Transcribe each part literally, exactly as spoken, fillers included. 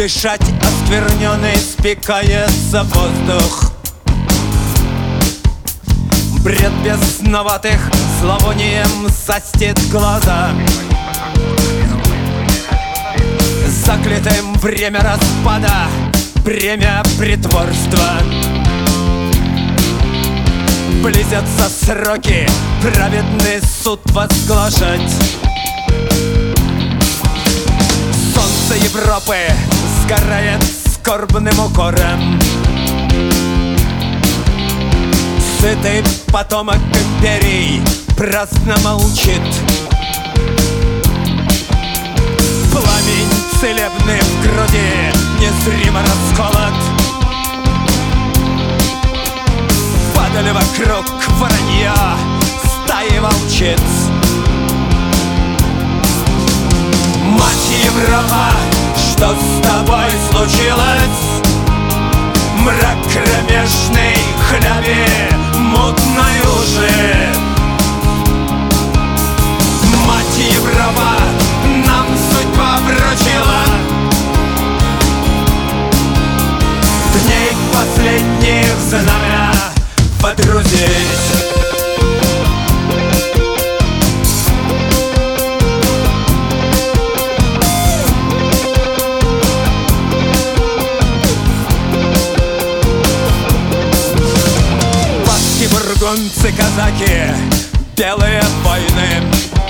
дышать оскверненный спекается воздух. Бред бесноватых зловонием застит глаза. Заклятым время распада, бремя притворства. Близятся сроки, праведный суд возглашать. Солнце Европы сгорает скорбным укором. Сытый потомок империй праздно молчит. Пламень целебный в груди незримо расколот. Падали вокруг воронья стаи волчиц. Мать Европа, что с тобой случилось? Мрак кромешный, хляби мутной лжи. Мать Европа, нам судьба вручила дней последних знамя подрузить. Бургунцы, казаки, белые войны.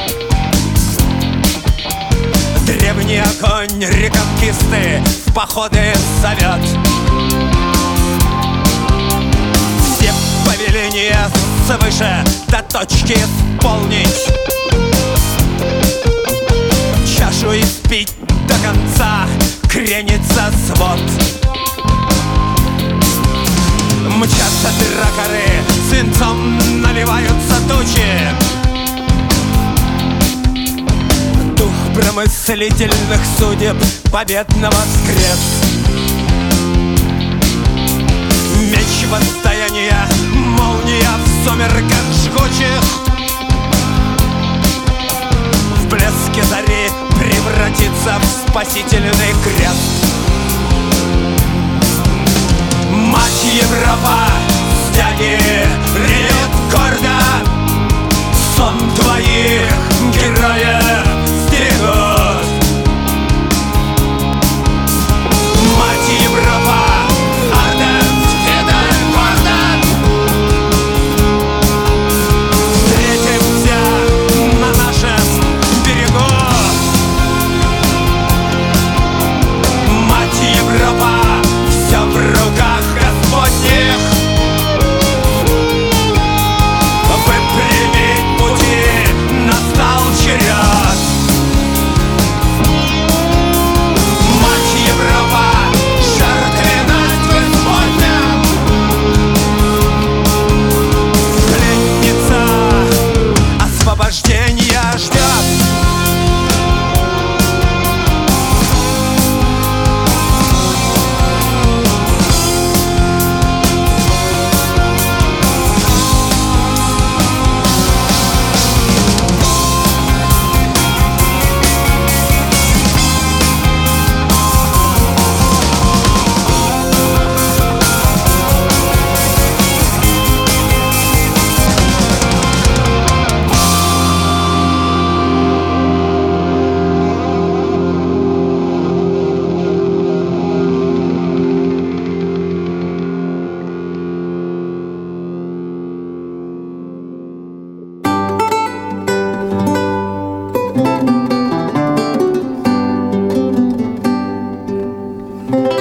Древний огонь реконкисты в походы зовет. Все повеления свыше до точки исполнить. Чашу испить до конца кренится свод. Мчатся дракары, свинцом наливаются тучи. Дух промыслительных судеб победно воскрес. Меч восстаяния, молния в сумерках жгучих. В блеске зари превратится в спасительный крест. Мать Европа, стяги ревет гордо. Сон твоих героев стерегут. Мать Европа, ардент, фидель, гордо. Встретимся на нашем берегу. Мать Европа, все в руках Господних. Выпрямить пути настал черед. Мать Европа, жертвенность в Господнем. Пленница освобождения ждет. Thank you.